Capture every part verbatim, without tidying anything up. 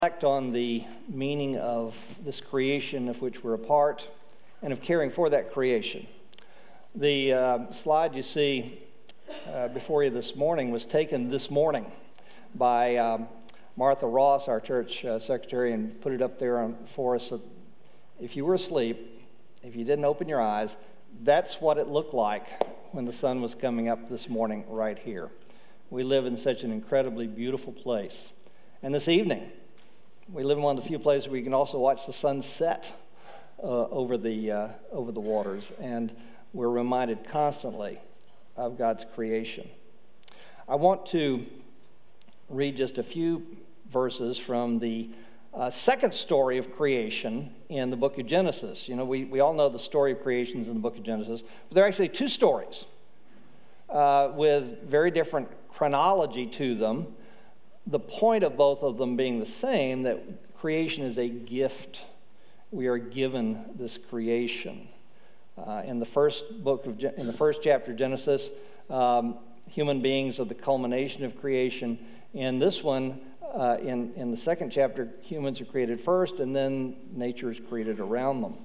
Reflect on the meaning of this creation of which we're a part and of caring for that creation. The uh, slide you see uh, before you this morning was taken this morning by um, Martha Ross, our church uh, secretary, and put it up there on, for us. So if you were asleep, if you didn't open your eyes, that's what it looked like when the sun was coming up this morning right here. We live in such an incredibly beautiful place. And this evening, we live in one of the few places where you can also watch the sun set uh, over the uh, over the waters, and we're reminded constantly of God's creation. I want to read just a few verses from the uh, second story of creation in the book of Genesis. You know, we, we all know the story of creation is in the book of Genesis, but there are actually two stories uh, with very different chronology to them. The point of both of them being the same, that creation is a gift. We are given this creation. Uh, in the first book of, in the first chapter of Genesis, um, human beings are the culmination of creation. In this one, uh, in, in the second chapter, humans are created first, and then nature is created around them.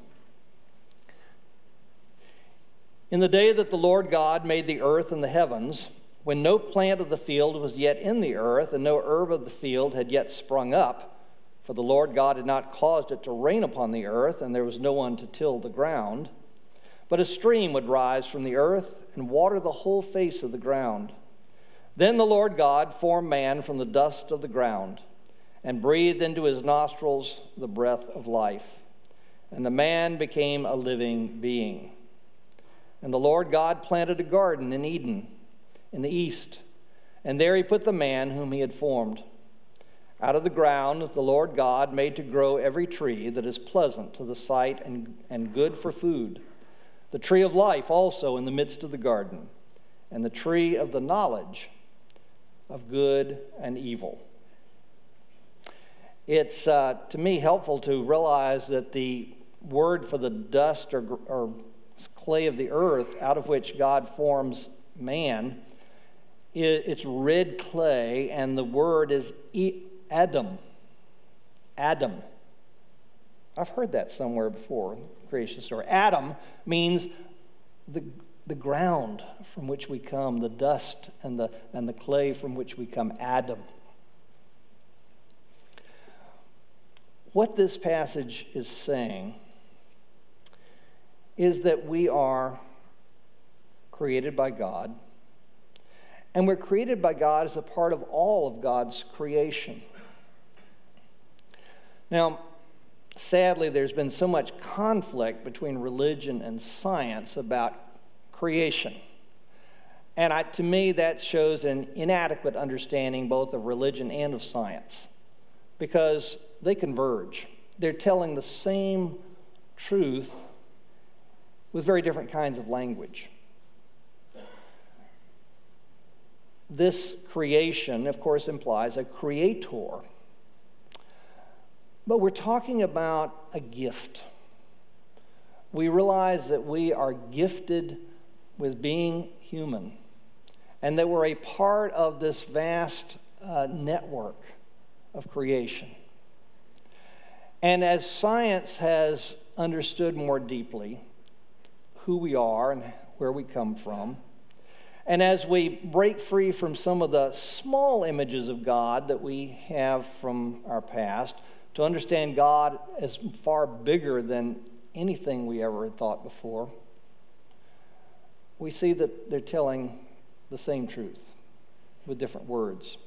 In the day that the Lord God made the earth and the heavens, when no plant of the field was yet in the earth, and no herb of the field had yet sprung up, for the Lord God had not caused it to rain upon the earth, and there was no one to till the ground, but a stream would rise from the earth and water the whole face of the ground. Then the Lord God formed man from the dust of the ground, and breathed into his nostrils the breath of life, and the man became a living being. And the Lord God planted a garden in Eden, in the east, and there he put the man whom he had formed. Out of the ground the Lord God made to grow every tree that is pleasant to the sight and, and good for food, the tree of life also in the midst of the garden, and the tree of the knowledge of good and evil. It's, uh, to me, helpful to realize that the word for the dust or, or clay of the earth out of which God forms man, it's red clay, and the word is Adam. Adam. I've heard that somewhere before in the creation story. Adam means the, the ground from which we come, the dust and the, and the clay from which we come, Adam. What this passage is saying is that we are created by God, and we're created by God as a part of all of God's creation. Now, sadly, there's been so much conflict between religion and science about creation. And I, to me, that shows an inadequate understanding both of religion and of science, because they converge. They're telling the same truth with very different kinds of language. This creation, of course, implies a creator. But we're talking about a gift. We realize that we are gifted with being human, and that we're a part of this vast uh, network of creation. And as science has understood more deeply who we are and where we come from, and as we break free from some of the small images of God that we have from our past, to understand God as far bigger than anything we ever had thought before, we see that they're telling the same truth with different words.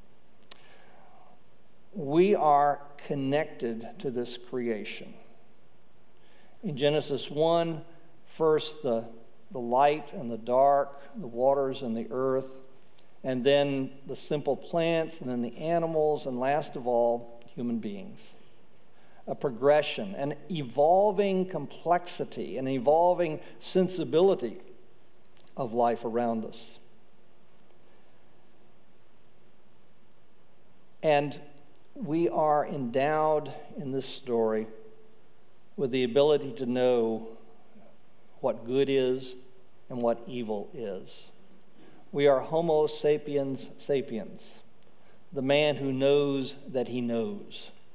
We are connected to this creation. In Genesis one, first the the light and the dark, the waters and the earth, and then the simple plants, and then the animals, and last of all, human beings. A progression, an evolving complexity, an evolving sensibility of life around us. And we are endowed in this story with the ability to know what good is and what evil is. We are Homo sapiens sapiens, the man who knows that he knows.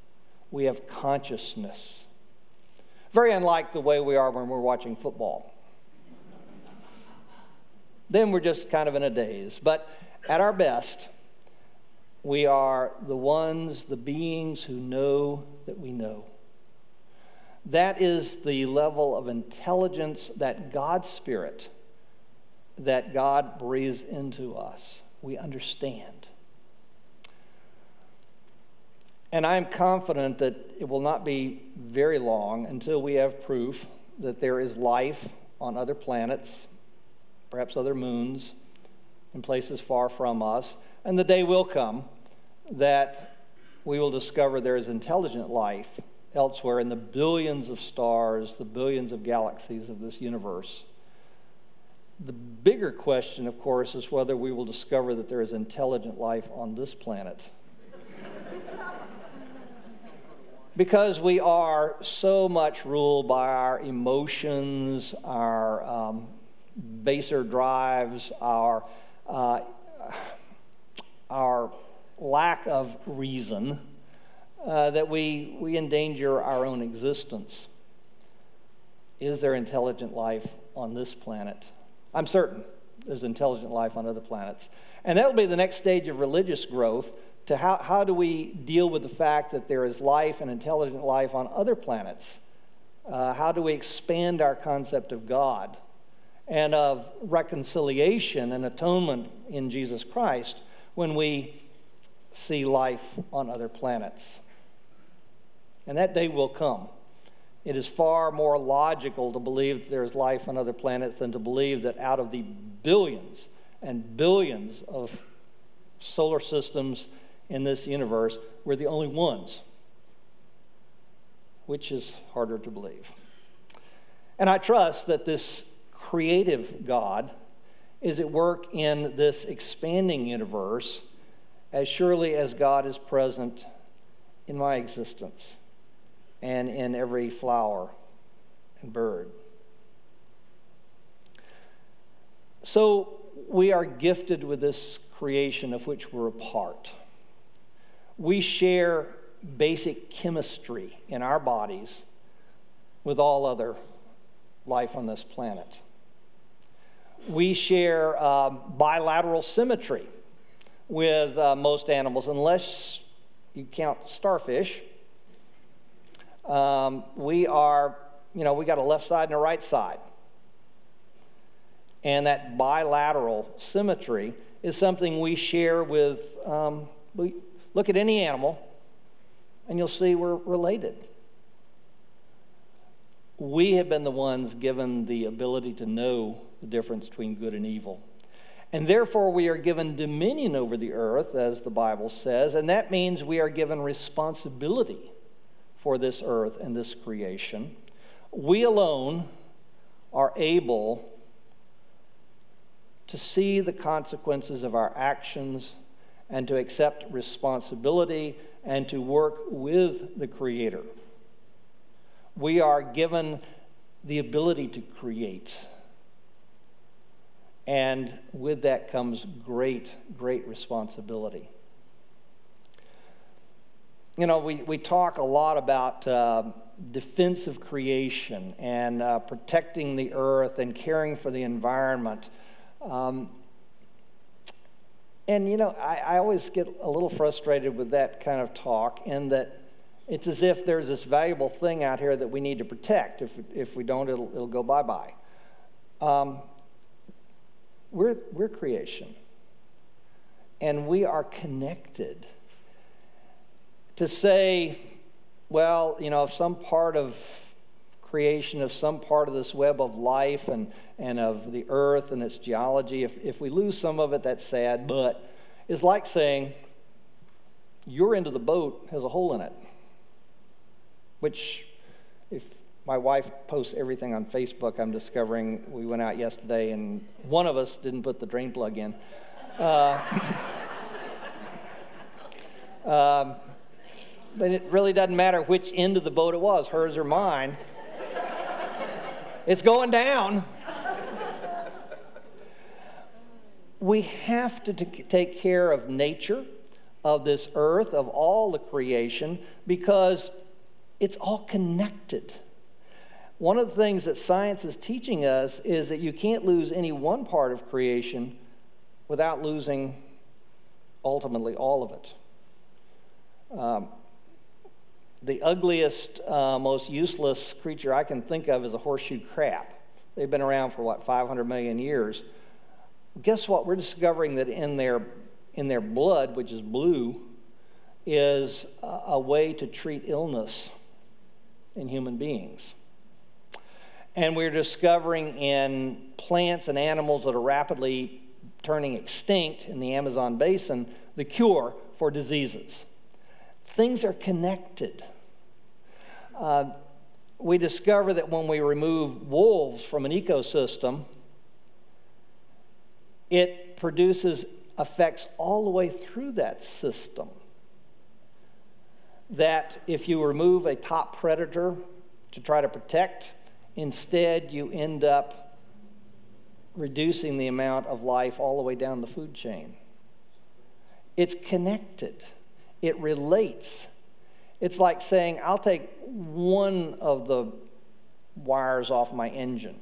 We have consciousness. Very unlike the way we are when we're watching football. Then we're just kind of in a daze. But at our best, we are the ones, the beings who know that we know. That is the level of intelligence that God's Spirit, that God breathes into us. We understand. And I'm confident that it will not be very long until we have proof that there is life on other planets, perhaps other moons, in places far from us. And the day will come that we will discover there is intelligent life elsewhere in the billions of stars, the billions of galaxies of this universe. The bigger question, of course, is whether we will discover that there is intelligent life on this planet. Because we are so much ruled by our emotions, our um, baser drives, our uh, our lack of reason, uh, that we we endanger our own existence. Is there intelligent life on this planet? I'm certain there's intelligent life on other planets, and that will be the next stage of religious growth. To how, how do we deal with the fact that there is life and intelligent life on other planets? Uh, how do we expand our concept of God and of reconciliation and atonement in Jesus Christ when we see life on other planets? And that day will come. It is far more logical to believe that there is life on other planets than to believe that out of the billions and billions of solar systems in this universe, we're the only ones, which is harder to believe. And I trust that this creative God is at work in this expanding universe as surely as God is present in my existence and in every flower and bird. So we are gifted with this creation of which we're a part. We share basic chemistry in our bodies with all other life on this planet. We share uh, bilateral symmetry with uh, most animals, unless you count starfish. Um, we are, you know, we got a left side and a right side. And that bilateral symmetry is something we share with, um, we, look at any animal, and you'll see we're related. We have been the ones given the ability to know the difference between good and evil. And therefore, we are given dominion over the earth, as the Bible says, and that means we are given responsibility for this earth and this creation. We alone are able to see the consequences of our actions and to accept responsibility and to work with the Creator. We are given the ability to create. And with that comes great, great responsibility. You know, we, we talk a lot about uh, defensive creation and uh, protecting the earth and caring for the environment. Um, and, you know, I, I always get a little frustrated with that kind of talk in that it's as if there's this valuable thing out here that we need to protect. If, if we don't, it'll, it'll go bye-bye. Um, we're, we're creation. And we are connected. To say, well, you know, if some part of creation, of some part of this web of life and, and of the earth and its geology, if, if we lose some of it, that's sad, but it's like saying your end of the boat has a hole in it, which if my wife posts everything on Facebook, I'm discovering we went out yesterday and one of us didn't put the drain plug in. Uh, um, but it really doesn't matter which end of the boat it was, hers or mine. It's going down. We have to t- take care of nature, of this earth, of all the creation, because it's all connected. One of the things that science is teaching us is that you can't lose any one part of creation without losing ultimately all of it. Um, the ugliest, uh, most useless creature I can think of is a horseshoe crab. They've been around for, what, five hundred million years. Guess what? We're discovering that in their, in their blood, which is blue, is a, a way to treat illness in human beings. And we're discovering in plants and animals that are rapidly turning extinct in the Amazon basin the cure for diseases. Things are connected. Uh, we discover that when we remove wolves from an ecosystem, it produces effects all the way through that system. That if you remove a top predator to try to protect, instead you end up reducing the amount of life all the way down the food chain. It's connected. It relates. It's like saying, I'll take one of the wires off my engine.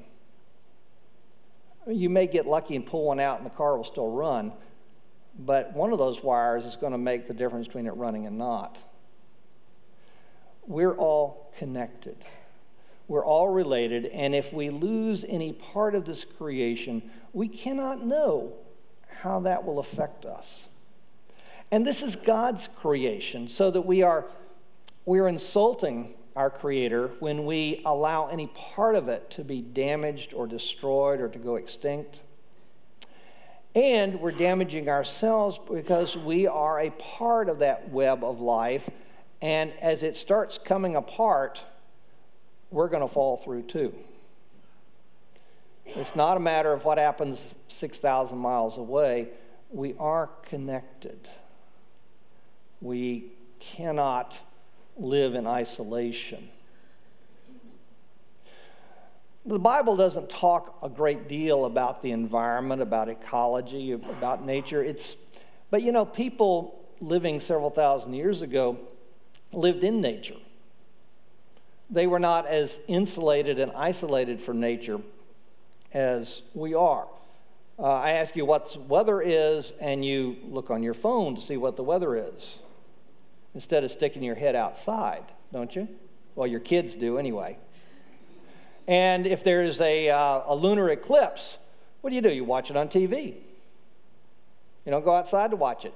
You may get lucky and pull one out and the car will still run, but one of those wires is going to make the difference between it running and not. We're all connected. We're all related, and if we lose any part of this creation, we cannot know how that will affect us. And this is God's creation, so that we are we are insulting our Creator when we allow any part of it to be damaged or destroyed or to go extinct. And we're damaging ourselves because we are a part of that web of life, and as it starts coming apart, we're going to fall through too. It's not a matter of what happens six thousand miles away. We are connected. We cannot live in isolation. The Bible doesn't talk a great deal about the environment, about ecology, about nature. It's, but you know, people living several thousand years ago lived in nature. They were not as insulated and isolated from nature as we are. Uh, I ask you what weather is, and you look on your phone to see what the weather is, instead of sticking your head outside, don't you? Well, your kids do anyway. And if there's a, uh, a lunar eclipse, what do you do? You watch it on T V. You don't go outside to watch it.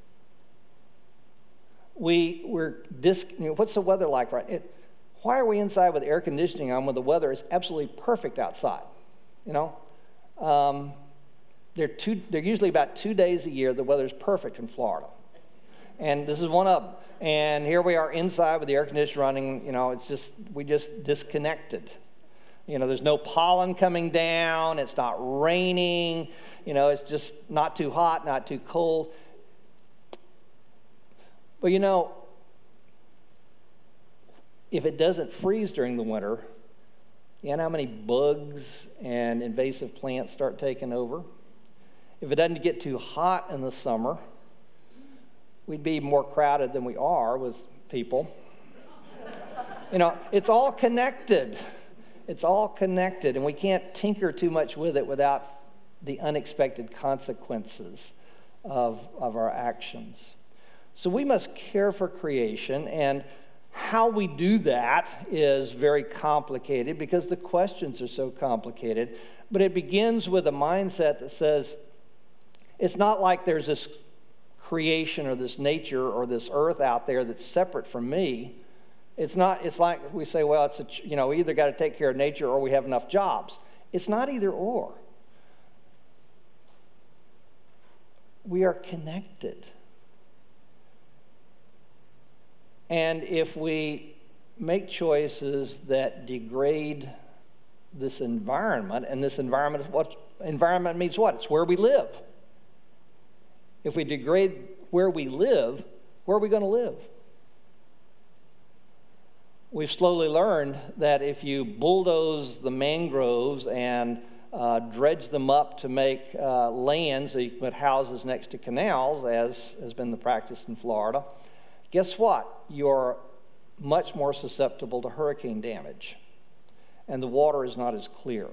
We, we're dis- you know, what's the weather like right now? Why are we inside with air conditioning on when the weather is absolutely perfect outside? You know, um, they're, two, they're usually about two days a year the weather's perfect in Florida. And this is one of them. And here we are inside with the air conditioner running. You know, it's just, we just disconnected. You know, there's no pollen coming down. It's not raining. You know, it's just not too hot, not too cold. But you know, if it doesn't freeze during the winter, you know how many bugs and invasive plants start taking over? If it doesn't get too hot in the summer, we'd be more crowded than we are with people. You know, it's all connected. It's all connected, and we can't tinker too much with it without the unexpected consequences of, of our actions. So we must care for creation, and how we do that is very complicated because the questions are so complicated. But it begins with a mindset that says, it's not like there's this creation or this nature or this earth out there that's separate from me. It's not, it's like we say, well, it's a, you know, we either got to take care of nature or we have enough jobs. It's not either or. We are connected. And if we make choices that degrade this environment, and this environment is what environment means what? It's where we live. If we degrade where we live, where are we going to live? We've slowly learned that if you bulldoze the mangroves and uh, dredge them up to make uh, land so you can put houses next to canals, as has been the practice in Florida, guess what? You're much more susceptible to hurricane damage, and the water is not as clear.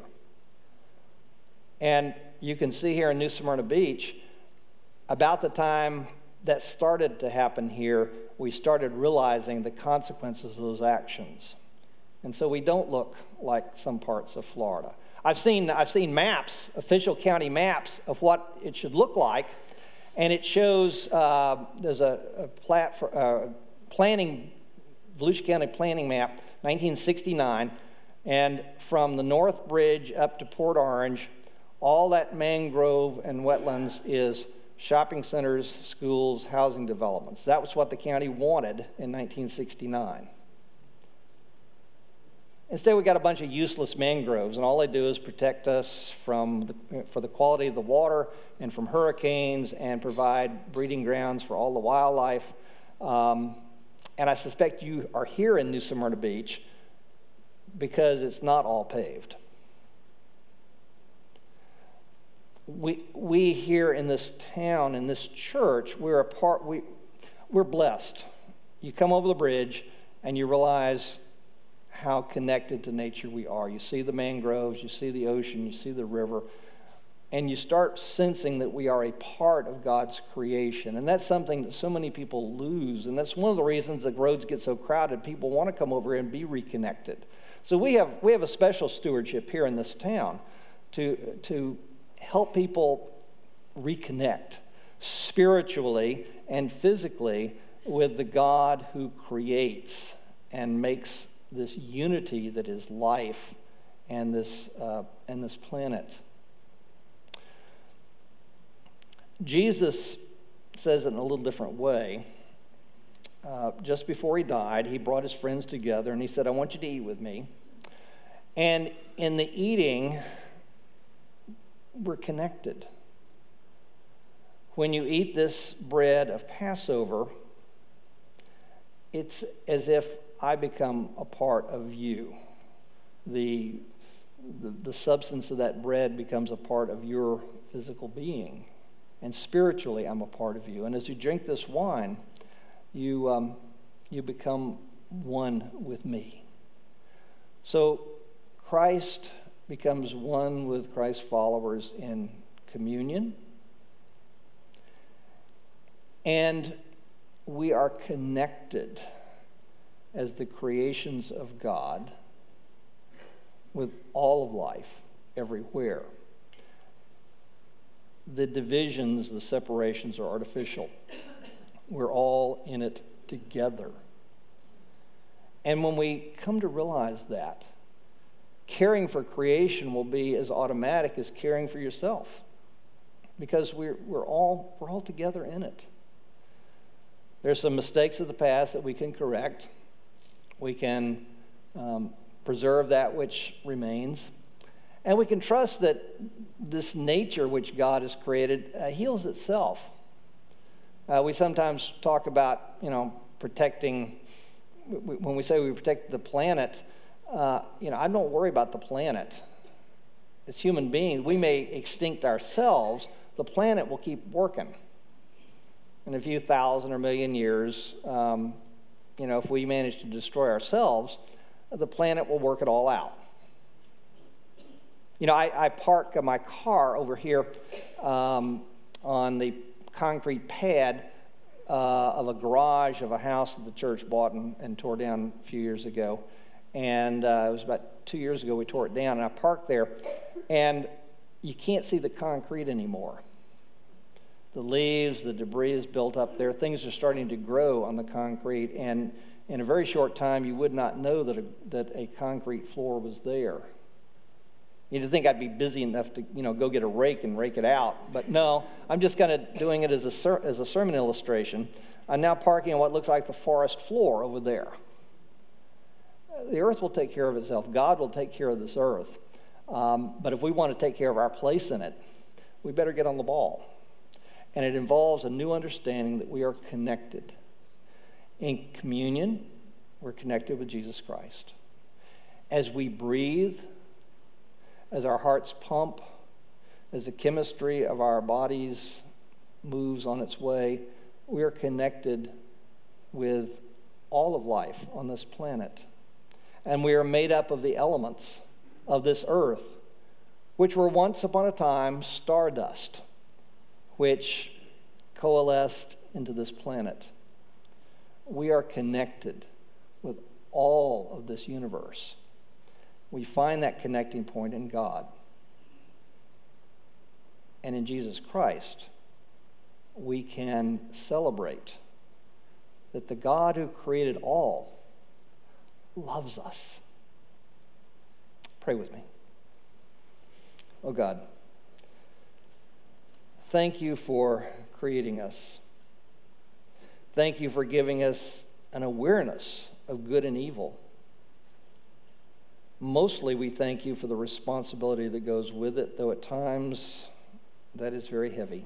And you can see here in New Smyrna Beach, about the time that started to happen here, we started realizing the consequences of those actions. And so we don't look like some parts of Florida. I've seen, I've seen maps, official county maps of what it should look like, and it shows uh, there's a, a plat for, uh, planning, Volusia County planning map, nineteen sixty-nine, and from the North Bridge up to Port Orange, all that mangrove and wetlands is shopping centers, schools, housing developments. That was what the county wanted in nineteen sixty-nine. Instead, we got a bunch of useless mangroves, and all they do is protect us from the, for the quality of the water and from hurricanes, and provide breeding grounds for all the wildlife. Um, and I suspect you are here in New Smyrna Beach because it's not all paved. We we here in this town, in this church, we're a part. We we're blessed. You come over the bridge, and you realize how connected to nature we are. You see the mangroves, you see the ocean, you see the river, and you start sensing that we are a part of God's creation. And that's something that so many people lose, and that's one of the reasons the roads get so crowded. People want to come over and be reconnected. So we have we have a special stewardship here in this town to to help people reconnect spiritually and physically with the God who creates and makes this unity that is life and this uh, and this planet. Jesus says it in a little different way. Uh, just before he died, he brought his friends together and he said, "I want you to eat with me." And in the eating, we're connected. When you eat this bread of Passover, it's as if I become a part of you. The, the, the substance of that bread becomes a part of your physical being. And spiritually, I'm a part of you. And as you drink this wine, you, um, you become one with me. So Christ becomes one with Christ's followers in communion. And we are connected as the creations of God with all of life everywhere. The divisions, the separations are artificial. We're all in it together. And when we come to realize that, caring for creation will be as automatic as caring for yourself, because we're we're all we're all together in it. There's some mistakes of the past that we can correct. We can um, preserve that which remains, and we can trust that this nature which God has created uh, heals itself. Uh, we sometimes talk about, you know, protecting. When we say we protect the planet, uh, you know, I don't worry about the planet. As human beings, we may extinct ourselves. The planet will keep working. In a few thousand or million years, um, you know, if we manage to destroy ourselves, the planet will work it all out. You know, I, I park my car over here um, on the concrete pad uh, of a garage of a house that the church bought and, and tore down a few years ago. And uh, it was about two years ago we tore it down, and I parked there, and you can't see the concrete anymore. The leaves, the debris is built up there. Things are starting to grow on the concrete, and in a very short time, you would not know that a, that a concrete floor was there. You'd think I'd be busy enough to, you know, go get a rake and rake it out, but no, I'm just kind of doing it as a ser- as a sermon illustration. I'm now parking on what looks like the forest floor over there. The earth will take care of itself. God will take care of this earth. Um, but if we want to take care of our place in it, we better get on the ball. And it involves a new understanding that we are connected. In communion, we're connected with Jesus Christ. As we breathe, as our hearts pump, as the chemistry of our bodies moves on its way, we are connected with all of life on this planet. And we are made up of the elements of this earth, which were once upon a time stardust, which coalesced into this planet. We are connected with all of this universe. We find that connecting point in God. And in Jesus Christ, we can celebrate that the God who created all loves us. Pray with me. Oh God, thank you for creating us. Thank you for giving us an awareness of good and evil. Mostly we thank you for the responsibility that goes with it, though at times that is very heavy.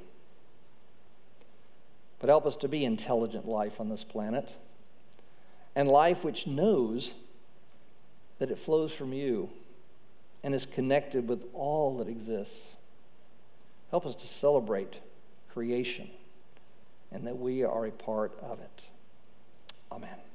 But help us to be intelligent life on this planet, and life which knows that it flows from you and is connected with all that exists. Help us to celebrate creation and that we are a part of it. Amen.